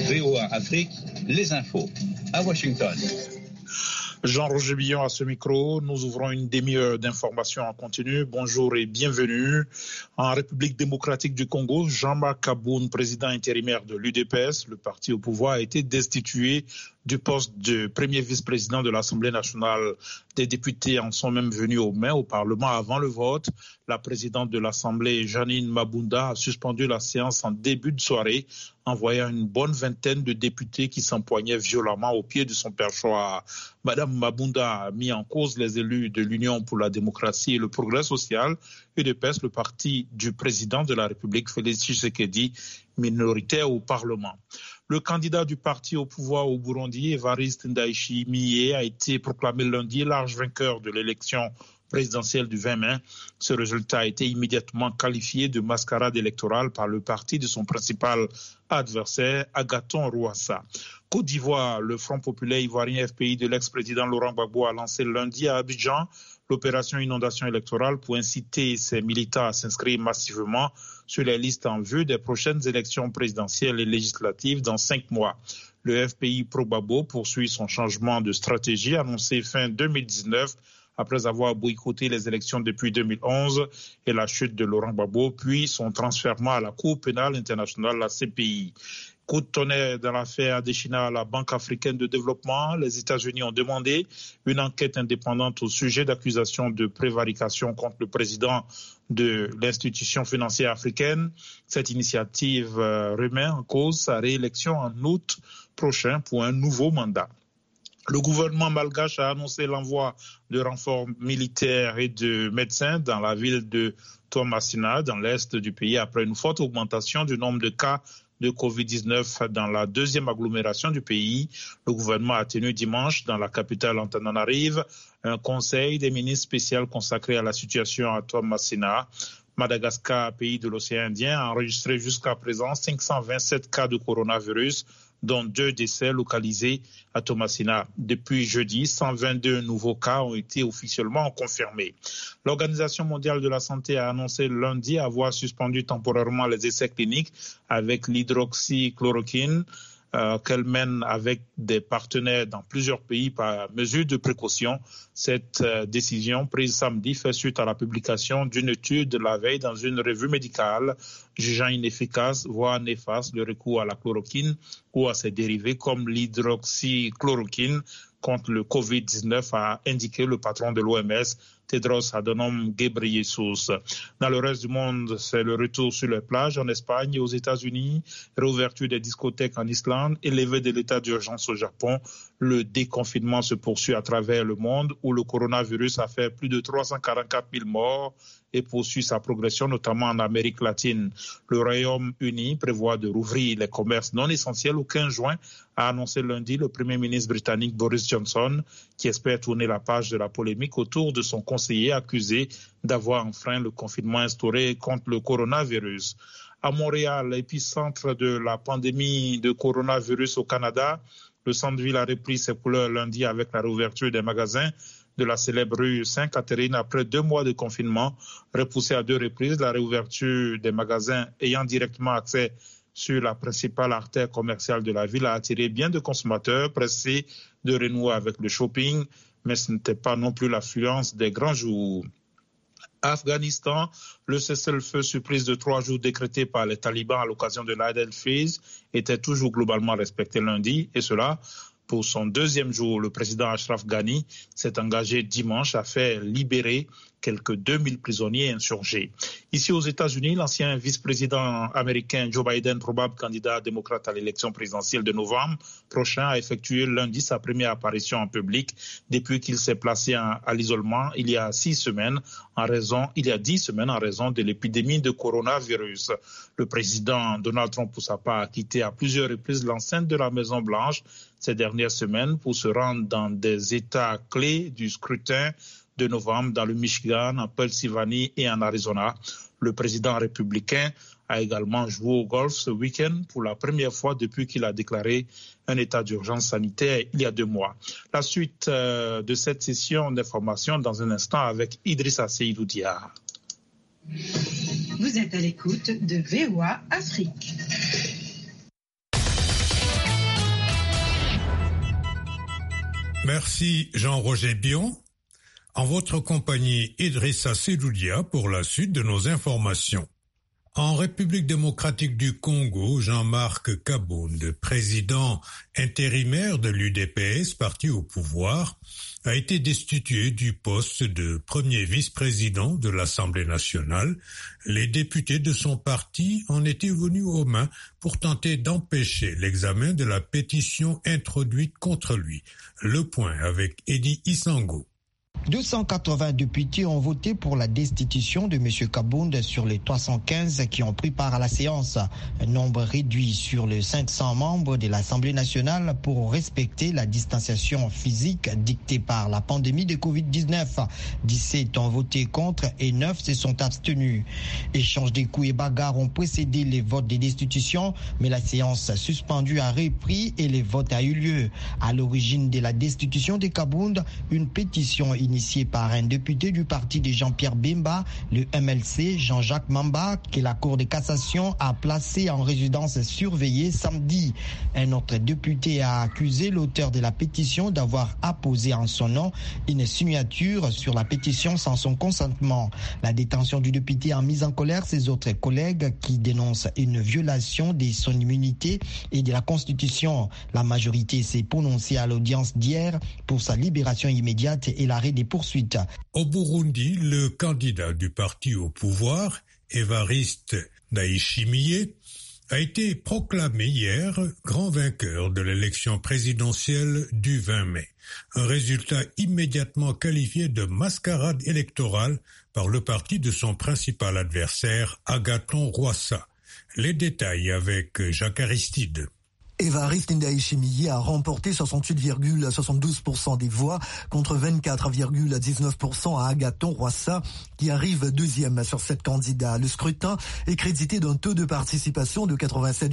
VOA Afrique, les infos à Washington. Jean-Roger Billon à ce micro. Nous ouvrons une demi-heure d'informations en continu. Bonjour et bienvenue. En République démocratique du Congo, Jean-Marc Kaboun, président intérimaire de l'UDPS, le parti au pouvoir, a été destitué du poste de premier vice-président de l'Assemblée nationale. Des députés en sont même venus aux mains au Parlement avant le vote. La présidente de l'Assemblée, Janine Mabunda, a suspendu la séance en début de soirée, envoyant une bonne vingtaine de députés qui s'empoignaient violemment au pied de son perchoir. Madame Mabunda a mis en cause les élus de l'Union pour la démocratie et le progrès social, UDPS, le parti du président de la République, Félix Tshisekedi, minoritaire au Parlement. Le candidat du parti au pouvoir au Burundi, Évariste Ndayishimiye, a été proclamé lundi large vainqueur de l'élection présidentielle du 20 mai. Ce résultat a été immédiatement qualifié de mascarade électorale par le parti de son principal adversaire, Agathon Rwasa. Côte d'Ivoire, le Front populaire ivoirien FPI de l'ex-président Laurent Gbagbo a lancé lundi à Abidjan l'opération inondation électorale pour inciter ses militants à s'inscrire massivement sur les listes en vue des prochaines élections présidentielles et législatives dans 5 mois. Le FPI pro-Gbagbo poursuit son changement de stratégie annoncé fin 2019 après avoir boycotté les élections depuis 2011 et la chute de Laurent Gbagbo, puis son transfèrement à la Cour pénale internationale, la CPI. Coup de tonnerre dans l'affaire Adesina à la Banque africaine de développement. Les États-Unis ont demandé une enquête indépendante au sujet d'accusations de prévarication contre le président de l'institution financière africaine. Cette initiative remet en cause sa réélection en août prochain pour un nouveau mandat. Le gouvernement malgache a annoncé l'envoi de renforts militaires et de médecins dans la ville de Toamasina, dans l'est du pays, après une forte augmentation du nombre de cas de Covid-19 dans la deuxième agglomération du pays. Le gouvernement a tenu dimanche dans la capitale Antananarive un conseil des ministres spécial consacré à la situation à Toamasina. Madagascar, pays de l'océan Indien, a enregistré jusqu'à présent 527 cas de coronavirus, dont 2 décès localisés à Toamasina. Depuis jeudi, 122 nouveaux cas ont été officiellement confirmés. L'Organisation mondiale de la santé a annoncé lundi avoir suspendu temporairement les essais cliniques avec l'hydroxychloroquine qu'elle mène avec des partenaires dans plusieurs pays par mesure de précaution. Cette décision prise samedi fait suite à la publication d'une étude de la veille dans une revue médicale jugeant inefficace, voire néfaste, le recours à la chloroquine ou à ses dérivés comme l'hydroxychloroquine contre le Covid-19, a indiqué le patron de l'OMS, Tedros Adhanom Ghebreyesus. Dans le reste du monde, c'est le retour sur les plages en Espagne et aux États-Unis, réouverture des discothèques en Islande, élevé de l'état d'urgence au Japon. Le déconfinement se poursuit à travers le monde où le coronavirus a fait plus de 344 000 morts et poursuit sa progression, notamment en Amérique latine. Le Royaume-Uni prévoit de rouvrir les commerces non essentiels au 15 juin, a annoncé lundi le Premier ministre britannique Boris Johnson, qui espère tourner la page de la polémique autour de son conseiller accusé d'avoir enfreint le confinement instauré contre le coronavirus. À Montréal, épicentre de la pandémie de coronavirus au Canada, le centre-ville a repris ses couleurs lundi avec la réouverture des magasins de la célèbre rue Sainte-Catherine après 2 mois de confinement, repoussé à 2 reprises. La réouverture des magasins ayant directement accès sur la principale artère commerciale de la ville a attiré bien de consommateurs pressés de renouer avec le shopping, mais ce n'était pas non plus l'affluence des grands jours. Afghanistan, le cessez-le-feu surprise de 3 jours décrété par les talibans à l'occasion de l'Aïd el-Fitr était toujours globalement respecté lundi, et cela pour son 2e jour. Le président Ashraf Ghani s'est engagé dimanche à faire libérer quelques 2000 prisonniers insurgés. Ici aux États-Unis, l'ancien vice-président américain Joe Biden, probable candidat démocrate à l'élection présidentielle de novembre prochain, a effectué lundi sa première apparition en public depuis qu'il s'est placé à l'isolement il y a 10 semaines en raison de l'épidémie de coronavirus. Le président Donald Trump, pour sa part, a quitté à plusieurs reprises l'enceinte de la Maison-Blanche ces dernières semaines pour se rendre dans des États clés du scrutin de novembre dans le Michigan, en Pennsylvanie et en Arizona. Le président républicain a également joué au golf ce week-end pour la première fois depuis qu'il a déclaré un état d'urgence sanitaire il y a 2 mois. La suite de cette session d'information dans un instant avec Idrissa Seydou Diar. Vous êtes à l'écoute de VOA Afrique. Merci Jean-Roger Bion. En votre compagnie, Idrissa Seloudia pour la suite de nos informations. En République démocratique du Congo, Jean-Marc Kabound, président intérimaire de l'UDPS, parti au pouvoir, a été destitué du poste de premier vice-président de l'Assemblée nationale. Les députés de son parti en étaient venus aux mains pour tenter d'empêcher l'examen de la pétition introduite contre lui. Le point avec Eddie Isango. 280 députés ont voté pour la destitution de M. Kabound sur les 315 qui ont pris part à la séance. Un nombre réduit sur les 500 membres de l'Assemblée nationale pour respecter la distanciation physique dictée par la pandémie de Covid-19. 17 ont voté contre et 9 se sont abstenus. Échange des coups et bagarres ont précédé les votes de destitution, mais la séance suspendue a repris et les votes ont eu lieu. À l'origine de la destitution de Kabound, une pétition initié par un député du parti de Jean-Pierre Bemba, le MLC, Jean-Jacques Mamba, que la Cour de cassation a placé en résidence surveillée samedi. Un autre député a accusé l'auteur de la pétition d'avoir apposé en son nom une signature sur la pétition sans son consentement. La détention du député a mis en colère ses autres collègues qui dénoncent une violation de son immunité et de la Constitution. La majorité s'est prononcée à l'audience d'hier pour sa libération immédiate et l'arrêt des poursuites. Au Burundi, le candidat du parti au pouvoir, Évariste Ndayishimiye, a été proclamé hier grand vainqueur de l'élection présidentielle du 20 mai. Un résultat immédiatement qualifié de mascarade électorale par le parti de son principal adversaire, Agathon Rwasa. Les détails avec Jacques Aristide. Évariste Ndayishimiye a remporté 68,72% des voix contre 24,19% à Agathon Rwasa qui arrive deuxième sur 7 candidats. Le scrutin est crédité d'un taux de participation de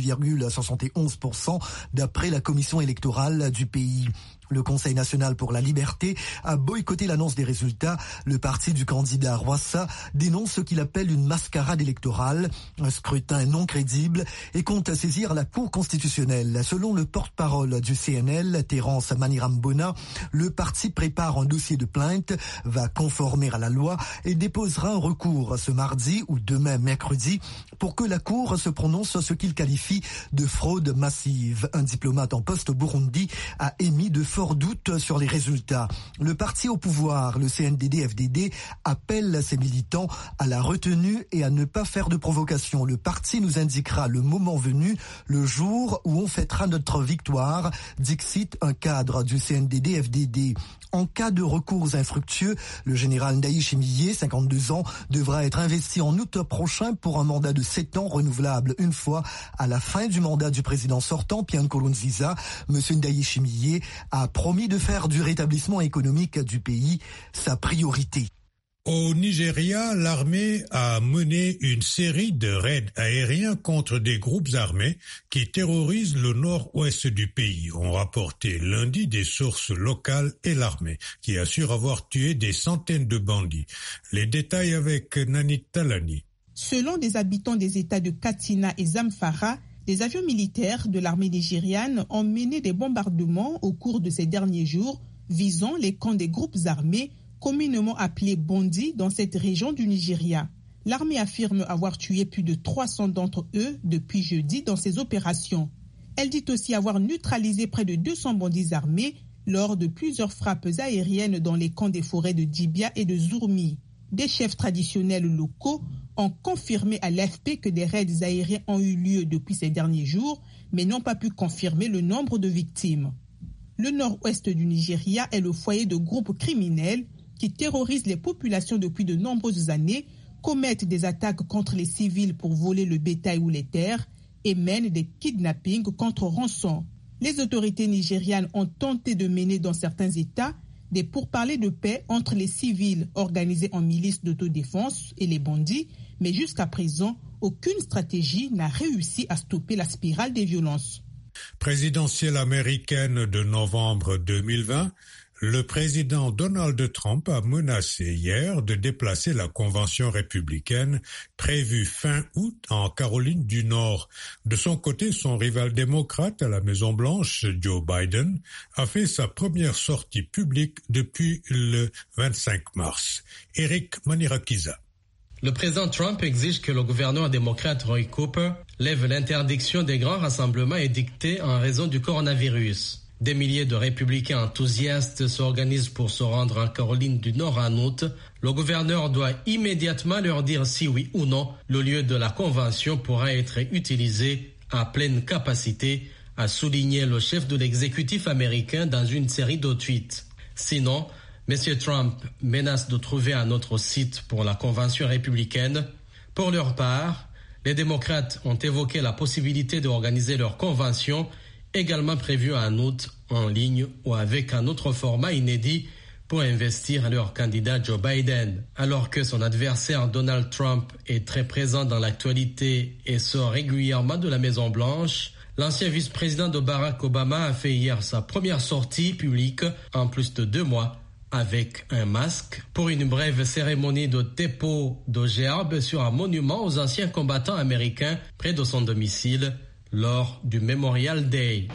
87,71% d'après la commission électorale du pays. Le Conseil national pour la liberté a boycotté l'annonce des résultats. Le parti du candidat Rwasa dénonce ce qu'il appelle une mascarade électorale, un scrutin non crédible et compte saisir la Cour constitutionnelle. Selon le porte-parole du CNL, Terence Manirambona, le parti prépare un dossier de plainte, va conformer à la loi et déposera un recours ce mardi ou demain mercredi pour que la Cour se prononce sur ce qu'il qualifie de fraude massive. Un diplomate en poste au Burundi a émis de forts doutes sur les résultats. Le parti au pouvoir, le CNDD-FDD, appelle ses militants à la retenue et à ne pas faire de provocation. Le parti nous indiquera le moment venu, le jour où on fêtera notre victoire, dixit un cadre du CNDD-FDD. En cas de recours infructueux, le général Ndayishimiye, 52 ans, devra être investi en août prochain pour un mandat de 7 ans renouvelable une fois à la fin du mandat du président sortant, Pierre Nkurunziza. Monsieur Ndayishimiye a promis de faire du rétablissement économique du pays sa priorité. Au Nigeria, l'armée a mené une série de raids aériens contre des groupes armés qui terrorisent le nord-ouest du pays, ont rapporté lundi des sources locales et l'armée, qui assure avoir tué des centaines de bandits. Les détails avec Nanit Talani. Selon des habitants des États de Katsina et Zamfara, les avions militaires de l'armée nigériane ont mené des bombardements au cours de ces derniers jours visant les camps des groupes armés communément appelés bandits dans cette région du Nigeria. L'armée affirme avoir tué plus de 300 d'entre eux depuis jeudi dans ces opérations. Elle dit aussi avoir neutralisé près de 200 bandits armés lors de plusieurs frappes aériennes dans les camps des forêts de Dibia et de Zourmi. Des chefs traditionnels locaux ont confirmé à l'AFP que des raids aériens ont eu lieu depuis ces derniers jours, mais n'ont pas pu confirmer le nombre de victimes. Le nord-ouest du Nigeria est le foyer de groupes criminels qui terrorisent les populations depuis de nombreuses années, commettent des attaques contre les civils pour voler le bétail ou les terres et mènent des kidnappings contre rançon. Les autorités nigérianes ont tenté de mener dans certains États des pourparlers de paix entre les civils organisés en milices d'autodéfense et les bandits, mais jusqu'à présent, aucune stratégie n'a réussi à stopper la spirale des violences. Présidentielle américaine de novembre 2020, Le président Donald Trump a menacé hier de déplacer la convention républicaine prévue fin août en Caroline du Nord. De son côté, son rival démocrate à la Maison-Blanche, Joe Biden, a fait sa première sortie publique depuis le 25 mars. Eric Manirakiza. Le président Trump exige que le gouverneur démocrate Roy Cooper lève l'interdiction des grands rassemblements édictés en raison du coronavirus. Des milliers de républicains enthousiastes s'organisent pour se rendre en Caroline du Nord en août. Le gouverneur doit immédiatement leur dire si oui ou non le lieu de la convention pourra être utilisé à pleine capacité, a souligné le chef de l'exécutif américain dans une série de tweets. Sinon, M. Trump menace de trouver un autre site pour la convention républicaine. Pour leur part, les démocrates ont évoqué la possibilité d'organiser leur convention également prévu en août en ligne ou avec un autre format inédit pour investir leur candidat Joe Biden. Alors que son adversaire Donald Trump est très présent dans l'actualité et sort régulièrement de la Maison-Blanche, l'ancien vice-président de Barack Obama a fait hier sa première sortie publique en plus de 2 mois avec un masque pour une brève cérémonie de dépôt de gerbes sur un monument aux anciens combattants américains près de son domicile lors du Memorial Day.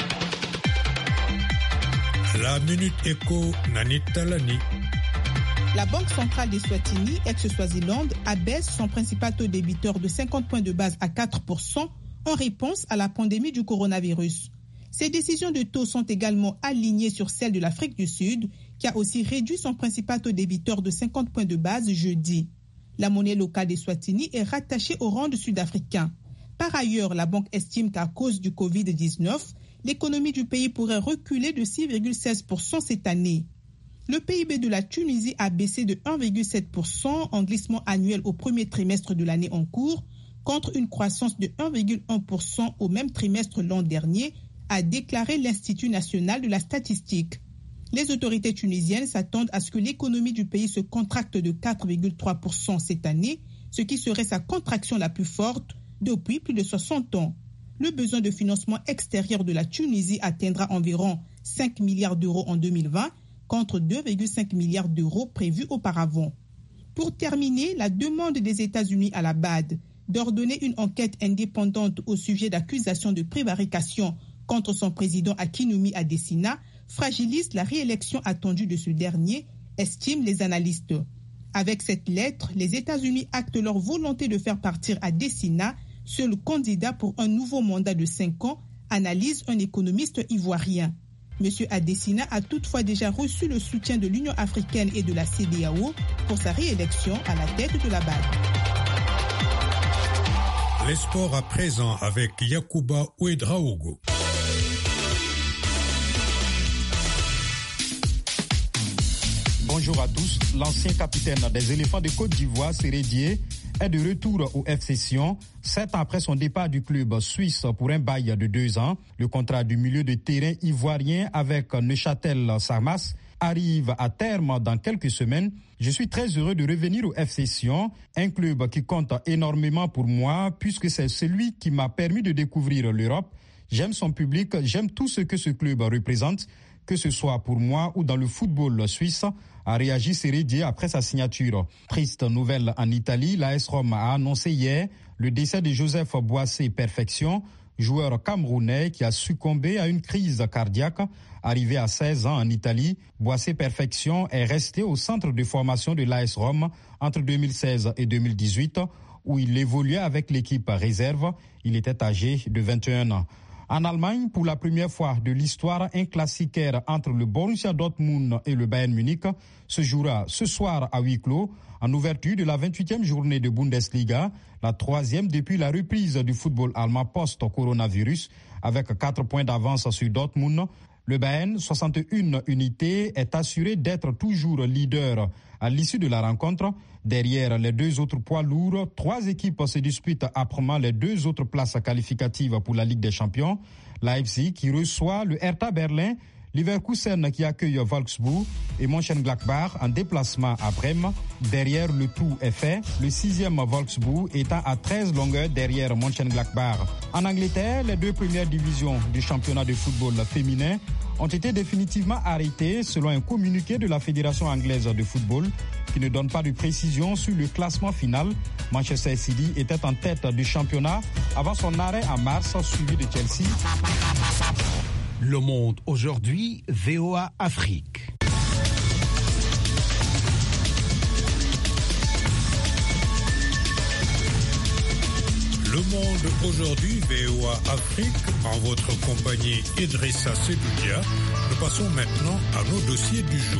La Minute Éco, Nanit Talani. La Banque centrale d'Eswatini, ex-Swaziland, abaisse son principal taux débiteur de 50 points de base à 4% en réponse à la pandémie du coronavirus. Ces décisions de taux sont également alignées sur celles de l'Afrique du Sud, qui a aussi réduit son principal taux débiteur de 50 points de base jeudi. La monnaie locale d'Eswatini est rattachée au rand sud-africain. Par ailleurs, la banque estime qu'à cause du Covid-19, l'économie du pays pourrait reculer de 6,16% cette année. Le PIB de la Tunisie a baissé de 1,7% en glissement annuel au premier trimestre de l'année en cours, contre une croissance de 1,1% au même trimestre l'an dernier, a déclaré l'Institut national de la statistique. Les autorités tunisiennes s'attendent à ce que l'économie du pays se contracte de 4,3% cette année, ce qui serait sa contraction la plus forte depuis plus de 60 ans. Le besoin de financement extérieur de la Tunisie atteindra environ 5 milliards d'euros en 2020, contre 2,5 milliards d'euros prévus auparavant. Pour terminer, la demande des États-Unis à la BAD d'ordonner une enquête indépendante au sujet d'accusations de prévarication contre son président Akinwumi Adesina fragilise la réélection attendue de ce dernier, estiment les analystes. Avec cette lettre, les États-Unis actent leur volonté de faire partir Adesina, seul candidat pour un nouveau mandat de 5 ans, analyse un économiste ivoirien. M. Adesina a toutefois déjà reçu le soutien de l'Union africaine et de la CEDEAO pour sa réélection à la tête de la BAD. Les sports à présent avec Yacouba Ouedraogo. Bonjour à tous. L'ancien capitaine des éléphants de Côte d'Ivoire, Séré Dié, est de retour au FC Sion, 7 ans après son départ du club suisse pour un bail de 2 ans. Le contrat du milieu de terrain ivoirien avec Neuchâtel Sarmas arrive à terme dans quelques semaines. Je suis très heureux de revenir au FC Sion, un club qui compte énormément pour moi puisque c'est celui qui m'a permis de découvrir l'Europe. J'aime son public, j'aime tout ce que ce club représente, que ce soit pour moi ou dans le football suisse, a réagi Séré Dié après sa signature. Triste nouvelle en Italie, l'AS Rome a annoncé hier le décès de Joseph Boissé Perfection, joueur camerounais qui a succombé à une crise cardiaque. Arrivé à 16 ans en Italie, Boissé Perfection est resté au centre de formation de l'AS Rome entre 2016 et 2018, où il évoluait avec l'équipe réserve. Il était âgé de 21 ans. En Allemagne, pour la première fois de l'histoire, un classiquaire entre le Borussia Dortmund et le Bayern Munich se jouera ce soir à huis clos en ouverture de la 28e journée de Bundesliga, la 3e depuis la reprise du football allemand post-coronavirus, avec 4 points d'avance sur Dortmund. Le Bayern, 61 unités, est assuré d'être toujours leader à l'issue de la rencontre. Derrière les 2 autres poids lourds, 3 équipes se disputent âprement les 2 autres places qualificatives pour la Ligue des Champions. Leipzig qui reçoit le Hertha Berlin, Leverkusen qui accueille Wolfsburg et Mönchengladbach en déplacement à Brême. Derrière, le tout est fait, le 6e Wolfsburg étant à 13 longueurs derrière Mönchengladbach. En Angleterre, les 2 premières divisions du championnat de football féminin ont été définitivement arrêtées selon un communiqué de la Fédération anglaise de football qui ne donne pas de précision sur le classement final. Manchester City était en tête du championnat avant son arrêt en mars, suivi de Chelsea. Le Monde aujourd'hui, VOA Afrique. Le Monde aujourd'hui, VOA Afrique, en votre compagnie Idrissa Sedoudia. Nous passons maintenant à nos dossiers du jour.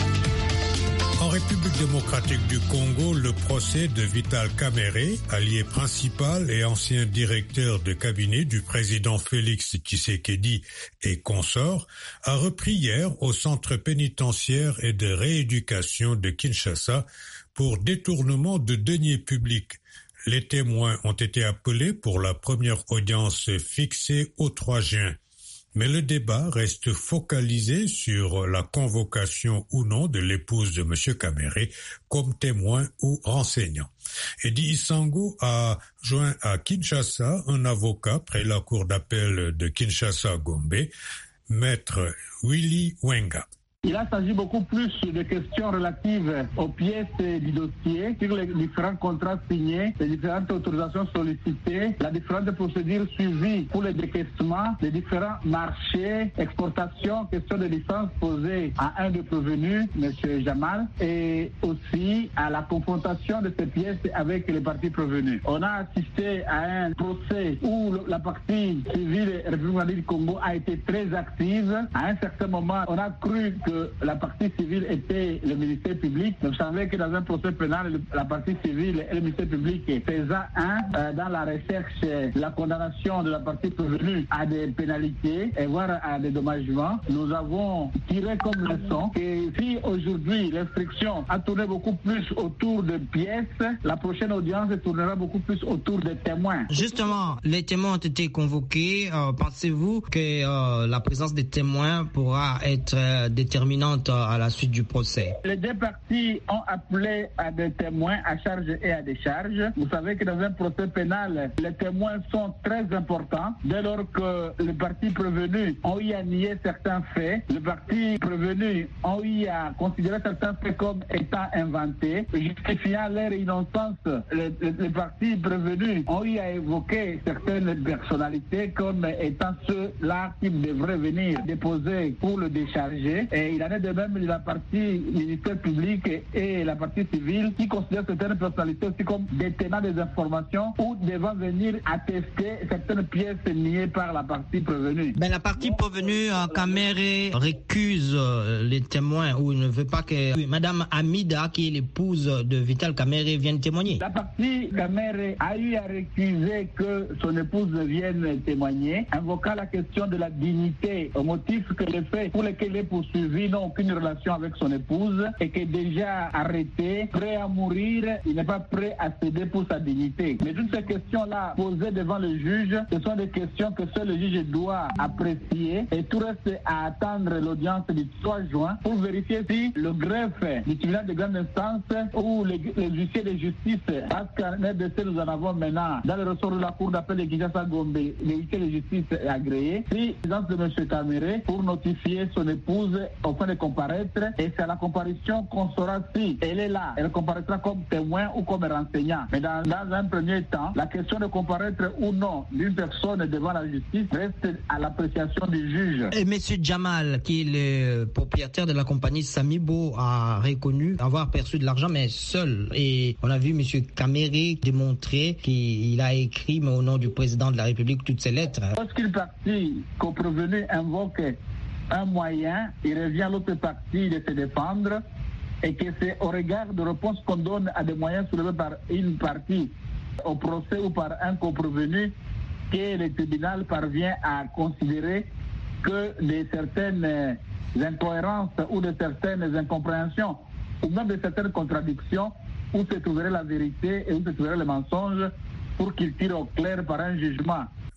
En République démocratique du Congo, le procès de Vital Kamerhe, allié principal et ancien directeur de cabinet du président Félix Tshisekedi et consort, a repris hier au centre pénitentiaire et de rééducation de Kinshasa pour détournement de deniers publics. Les témoins ont été appelés pour la première audience fixée au 3 juin. Mais le débat reste focalisé sur la convocation ou non de l'épouse de M. Kamerhe comme témoin ou renseignant. Eddie Isango a joint à Kinshasa un avocat près la cour d'appel de Kinshasa-Gombe, maître Willy Wenga. Il a s'agi beaucoup plus de questions relatives aux pièces du dossier, sur les différents contrats signés, les différentes autorisations sollicitées, la différente procédure suivie pour les décaissements, les différents marchés, exportations, questions de licence posées à un des prévenus, M. Jamal, et aussi à la confrontation de ces pièces avec les parties prévenues. On a assisté à un procès où la partie civile République du Congo a été très active. À un certain moment, on a cru que la partie civile était le ministère public. Vous savez que dans un procès pénal, la partie civile et le ministère public faisant dans la recherche, la condamnation de la partie prévenue à des pénalités et voire à des dommagements. Nous avons tiré comme leçon que si aujourd'hui l'instruction a tourné beaucoup plus autour de pièces, la prochaine audience tournera beaucoup plus autour des témoins. Justement, les témoins ont été convoqués. Pensez-vous que la présence des témoins pourra être déterminante à la suite du procès? Les deux parties ont appelé à des témoins à charge et à décharge. Vous savez que dans un procès pénal, les témoins sont très importants dès lors que les parties prévenues ont eu à nier certains faits. Les parties prévenues ont eu à considérer certains faits comme étant inventés, justifiant leur innocence. Les parties prévenues ont eu à évoquer certaines personnalités comme étant ceux-là qui devraient venir déposer pour le décharger. Et il en est de même de la partie ministère public et la partie civile qui considèrent certaines personnalités aussi comme détenant des informations ou devant venir attester certaines pièces niées par la partie prévenue. La partie prévenue, Kamerhe, récuse les témoins ou ne veut pas que Madame Amida, qui est l'épouse de Vital Kamerhe, vienne témoigner. La partie Kamerhe a eu à récuser que son épouse vienne témoigner, invoquant la question de la dignité au motif que les faits pour lesquels il est poursuivi n'ont aucune relation avec son épouse et qu'est déjà arrêté, prêt à mourir, il n'est pas prêt à céder pour sa dignité. Mais toutes ces questions-là posées devant le juge, ce sont des questions que seul le juge doit apprécier et tout reste à attendre l'audience du 3 juin pour vérifier si le greffe du tribunal de grande instance ou les huissiers de justice, parce qu'en RDC nous en avons maintenant dans le ressort de la cour d'appel de Kinshasa-Gombe, les huissiers de justice agréés, si présence de M. Kamerhe pour notifier son épouse au point de comparaître et c'est à la comparution qu'on saura si elle est là. Elle comparaîtra comme témoin ou comme enseignant. Mais dans un premier temps, la question de comparaître ou non d'une personne devant la justice reste à l'appréciation du juge. Et M. Jamal, qui est le propriétaire de la compagnie Samibo, a reconnu avoir perçu de l'argent, mais seul. Et on a vu M. Kamerhe démontrer qu'il a écrit, mais au nom du président de la République, toutes ces lettres. Lorsqu'une partie prévenu invoque un moyen, il revient à l'autre partie de se défendre et que c'est au regard de réponse qu'on donne à des moyens soulevés par une partie au procès ou par un coprévenu que le tribunal parvient à considérer que de certaines incohérences ou de certaines incompréhensions ou même de certaines contradictions où se trouverait la vérité et où se trouverait le mensonge pour qu'il tire au clair par un jugement.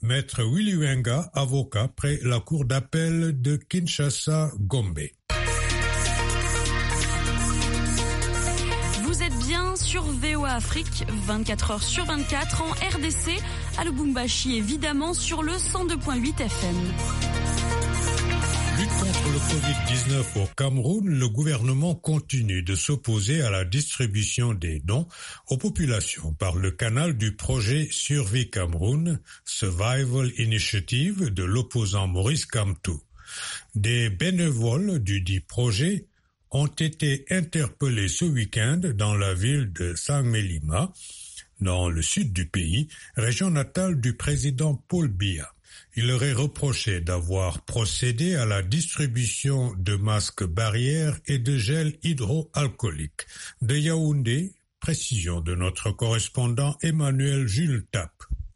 Maître Willy Wenga, avocat près la cour d'appel de Kinshasa-Gombe. Vous êtes bien sur VOA Afrique, 24 heures sur 24 en RDC, à Lubumbashi évidemment sur le 102.8 FM. Lutte contre le Covid-19 au Cameroun, le gouvernement continue de s'opposer à la distribution des dons aux populations par le canal du projet Survie Cameroun, Survival Initiative de l'opposant Maurice Kamto. Des bénévoles du dit projet ont été interpellés ce week-end dans la ville de Saint-Mélima, dans le sud du pays, région natale du président Paul Biya. Il leur est reproché d'avoir procédé à la distribution de masques barrières et de gel hydroalcoolique. De Yaoundé, précision de notre correspondant Emmanuel Jules Tap.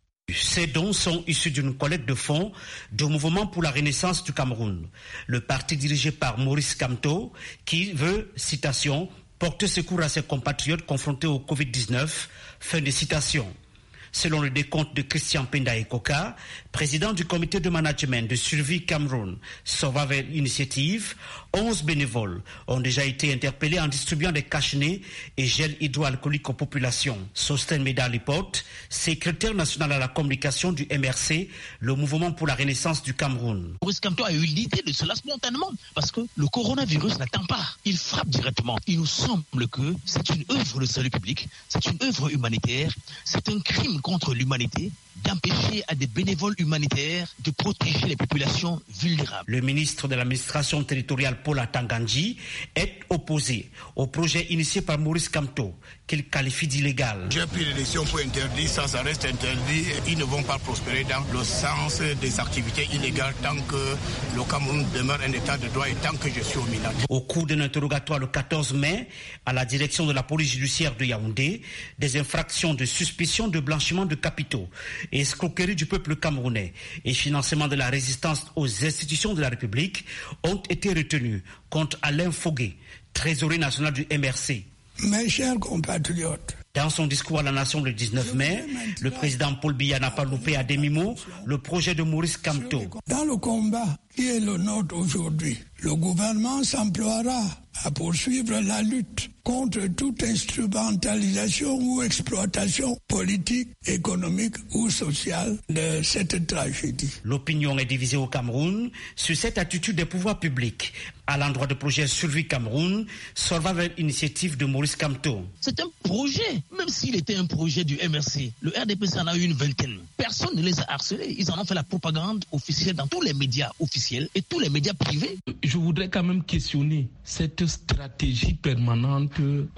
Ces dons sont issus d'une collecte de fonds du Mouvement pour la Renaissance du Cameroun, le parti dirigé par Maurice Kamto, qui veut, citation, porter secours à ses compatriotes confrontés au Covid-19, fin de citation. Selon le décompte de Christian Penda Ekoka, président du comité de management de Survie Cameroun, Survival Initiative, 11 bénévoles ont déjà été interpellés en distribuant des cache-nez et gel hydroalcoolique aux populations. Sosten Meda Lipote, secrétaire national à la communication du MRC, le Mouvement pour la Renaissance du Cameroun. Maurice Kamto a eu l'idée de cela spontanément parce que le coronavirus n'attend pas. Il frappe directement. Il nous semble que c'est une œuvre de salut public, c'est une œuvre humanitaire, c'est un crime contre l'humanité d'empêcher à des bénévoles humanitaires de protéger les populations vulnérables. Le ministre de l'administration territoriale Paul Atangandji est opposé au projet initié par Maurice Kamto, qu'il qualifie d'illégal. J'ai pris les décisions pour interdire, ça reste interdit. Ils ne vont pas prospérer dans le sens des activités illégales tant que le Cameroun demeure un état de droit et tant que je suis au Milan. Au cours d'un interrogatoire le 14 mai, à la direction de la police judiciaire de Yaoundé, des infractions de suspicion de blanchiment de capitaux, escroquerie du peuple camerounais et financement de la résistance aux institutions de la République ont été retenus contre Alain Fogué, trésorier national du MRC. Mes chers compatriotes, dans son discours à la nation le 19 mai, le président Paul Biya n'a pas loupé à demi-mot le projet de Maurice Kamto. Dans le combat qui est le nôtre aujourd'hui, le gouvernement s'emploiera à poursuivre la lutte contre toute instrumentalisation ou exploitation politique, économique ou sociale de cette tragédie. L'opinion est divisée au Cameroun sur cette attitude des pouvoirs publics à l'endroit du projet Survie Cameroun, Survival Initiative de Maurice Kamto. C'est un projet, même s'il était un projet du MRC. Le RDPC en a eu une vingtaine. Personne ne les a harcelés. Ils en ont fait la propagande officielle dans tous les médias officiels et tous les médias privés. Je voudrais quand même questionner cette stratégie permanente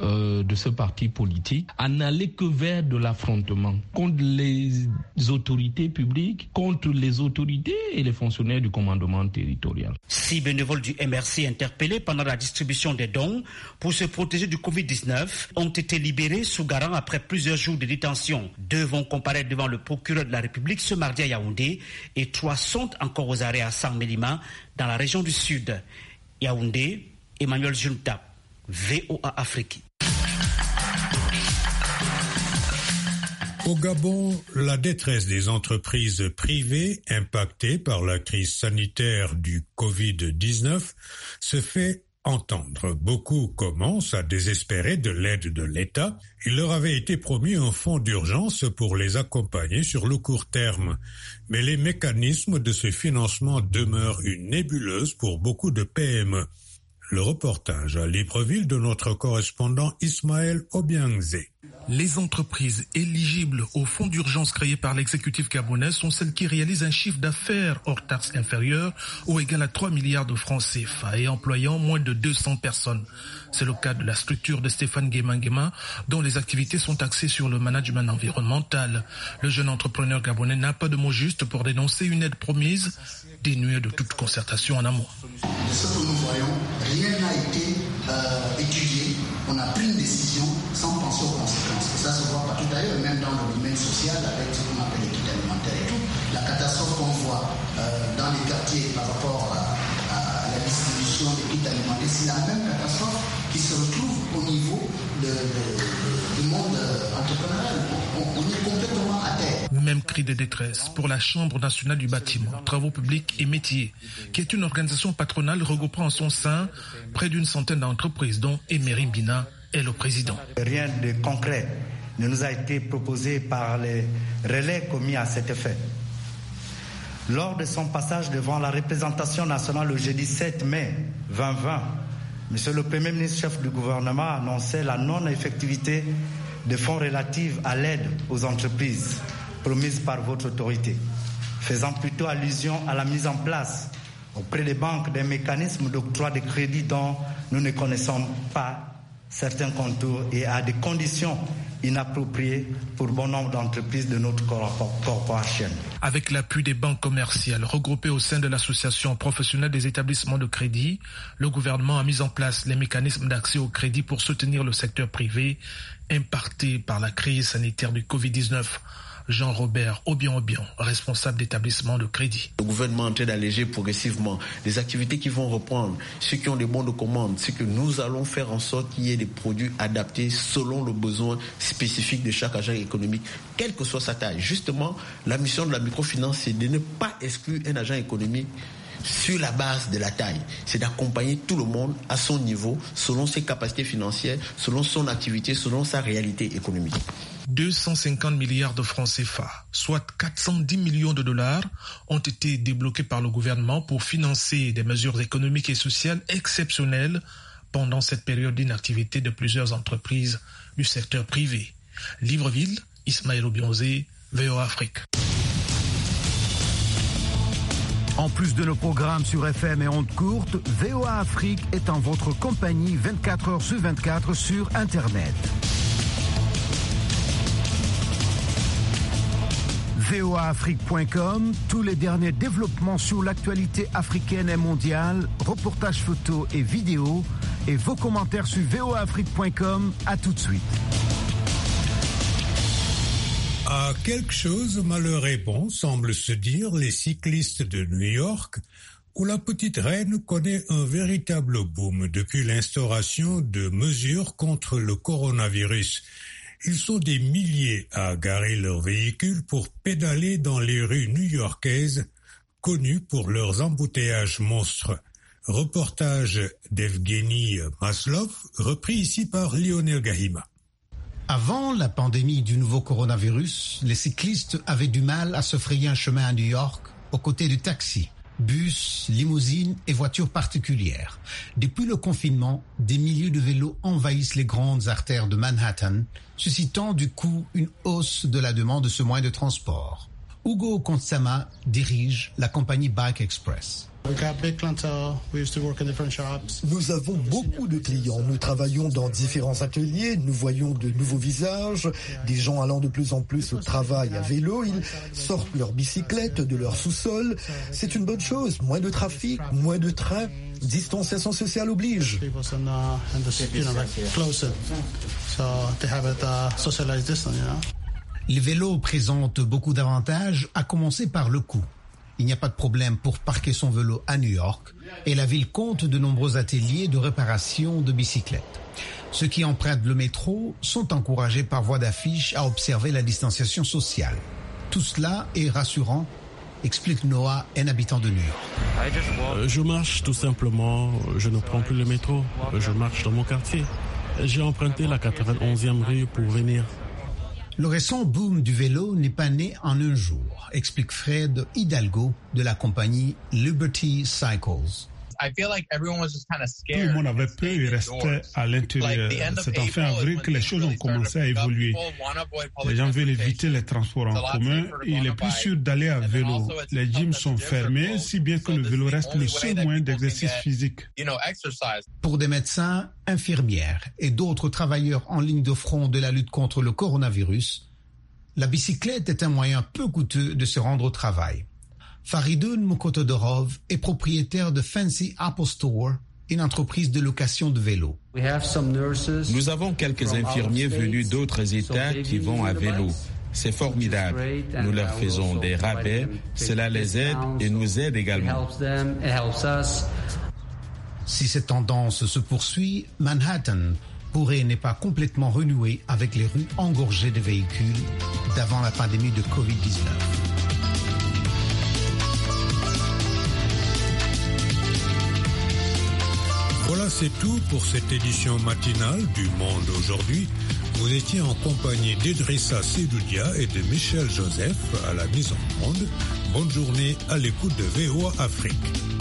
de ce parti politique à n'aller que vers de l'affrontement contre les autorités publiques, contre les autorités et les fonctionnaires du commandement territorial. 6 bénévoles du MRC interpellés pendant la distribution des dons pour se protéger du Covid-19 ont été libérés sous garant après plusieurs jours de détention. 2 vont comparaître devant le procureur de la République ce mardi à Yaoundé et 3 sont encore aux arrêts à Saint-Mélima dans la région du Sud. Yaoundé, Emmanuel Junta, VOA Afrique. Au Gabon, la détresse des entreprises privées impactées par la crise sanitaire du Covid-19 se fait entendre. Beaucoup commencent à désespérer de l'aide de l'État. Il leur avait été promis un fonds d'urgence pour les accompagner sur le court terme. Mais les mécanismes de ce financement demeurent une nébuleuse pour beaucoup de PME. Le reportage à Libreville de notre correspondant Ismaël Obiangzé. Les entreprises éligibles au fonds d'urgence créé par l'exécutif gabonais sont celles qui réalisent un chiffre d'affaires hors taxes inférieur ou égal à 3 milliards de francs CFA et employant moins de 200 personnes. C'est le cas de la structure de Stéphane Guéma, dont les activités sont axées sur le management environnemental. Le jeune entrepreneur gabonais n'a pas de mots justes pour dénoncer une aide promise, dénuée de toute concertation en amont. De ce que nous voyons, rien n'a été étudié. On a pris une décision sans penser aux conséquences. Et ça se voit partout d'ailleurs, même dans le domaine social, avec ce qu'on appelle l'équité alimentaire et tout. La catastrophe qu'on voit dans les quartiers par rapport à la distribution des kits alimentaires, c'est la même catastrophe qui se retrouve au niveau du monde entrepreneurial. On est complètement à terre. Même cri de détresse pour la Chambre nationale du bâtiment, travaux publics et métiers, qui est une organisation patronale regroupant en son sein près d'une centaine d'entreprises, dont Emery Mbina est le président. Rien de concret ne nous a été proposé par les relais commis à cet effet. Lors de son passage devant la représentation nationale le jeudi 7 mai 2020, Monsieur le Premier ministre chef du gouvernement annonçait la non-effectivité des fonds relatifs à l'aide aux entreprises promise par votre autorité, faisant plutôt allusion à la mise en place auprès des banques d'un mécanisme d'octroi de crédit dont nous ne connaissons pas certains contours et à des conditions inappropriées pour bon nombre d'entreprises de notre corporation. Avec l'appui des banques commerciales regroupées au sein de l'association professionnelle des établissements de crédit, le gouvernement a mis en place les mécanismes d'accès au crédit pour soutenir le secteur privé impacté par la crise sanitaire du Covid-19. Jean-Robert Obion, responsable d'établissement de crédit. Le gouvernement est en train d'alléger progressivement les activités qui vont reprendre, ceux qui ont des bons de commande, c'est que nous allons faire en sorte qu'il y ait des produits adaptés selon le besoin spécifique de chaque agent économique, quelle que soit sa taille. Justement, la mission de la microfinance, c'est de ne pas exclure un agent économique sur la base de la taille. C'est d'accompagner tout le monde à son niveau, selon ses capacités financières, selon son activité, selon sa réalité économique. 250 milliards de francs CFA, soit 410 millions de dollars, ont été débloqués par le gouvernement pour financer des mesures économiques et sociales exceptionnelles pendant cette période d'inactivité de plusieurs entreprises du secteur privé. Libreville, Ismaël Obionzé, VOA Afrique. En plus de nos programmes sur FM et ondes courtes, VOA Afrique est en votre compagnie 24 heures sur 24 sur Internet. voaafrique.com, tous les derniers développements sur l'actualité africaine et mondiale, reportages photos et vidéos, et vos commentaires sur voaafrique.com. À tout de suite. À quelque chose malheur est bon, semblent se dire les cyclistes de New York, où la petite reine connaît un véritable boom depuis l'instauration de mesures contre le coronavirus. Ils sont des milliers à garer leurs véhicules pour pédaler dans les rues new-yorkaises, connues pour leurs embouteillages monstres. Reportage d'Evgeny Maslov, repris ici par Lionel Gahima. Avant la pandémie du nouveau coronavirus, les cyclistes avaient du mal à se frayer un chemin à New York aux côtés du taxi, bus, limousines et voitures particulières. Depuis le confinement, des milliers de vélos envahissent les grandes artères de Manhattan, suscitant du coup une hausse de la demande de ce moyen de transport. Hugo Konsama dirige la compagnie Bike Express. Nous avons beaucoup de clients. Nous travaillons dans différents ateliers. Nous voyons de nouveaux visages, des gens allant de plus en plus au travail à vélo. Ils sortent leurs bicyclettes de leur sous-sol. C'est une bonne chose. Moins de trafic, moins de trains. Distanciation sociale oblige. Les vélos présentent beaucoup d'avantages, à commencer par le coût. Il n'y a pas de problème pour parquer son vélo à New York et la ville compte de nombreux ateliers de réparation de bicyclettes. Ceux qui empruntent le métro sont encouragés par voie d'affiche à observer la distanciation sociale. Tout cela est rassurant, explique Noah, un habitant de New York. Je marche tout simplement, je ne prends plus le métro, je marche dans mon quartier. J'ai emprunté la 91e rue pour venir. Le récent boom du vélo n'est pas né en un jour, explique Fred Hidalgo de la compagnie Liberty Cycles. Tout le monde avait peur et restait à l'intérieur. C'est en fin avril que les choses ont commencé à évoluer. Les gens veulent éviter les transports en commun et il est plus sûr d'aller à vélo. Les gyms sont fermés, si bien que le vélo reste le seul moyen d'exercice physique. Pour des médecins, infirmières et d'autres travailleurs en ligne de front de la lutte contre le coronavirus, la bicyclette est un moyen peu coûteux de se rendre au travail. Faridoun Mukotodorov est propriétaire de Fancy Apple Store, une entreprise de location de vélos. Nous avons quelques infirmiers venus d'autres États qui vont à vélo. C'est formidable. Nous leur faisons des rabais, cela les aide et nous aide également. Si cette tendance se poursuit, Manhattan pourrait ne pas complètement renouer avec les rues engorgées de véhicules d'avant la pandémie de Covid-19. Voilà, c'est tout pour cette édition matinale du Monde aujourd'hui. Vous étiez en compagnie d'Idrissa Sedoudia et de Michel Joseph à la mise en onde. Bonne journée à l'écoute de VOA Afrique.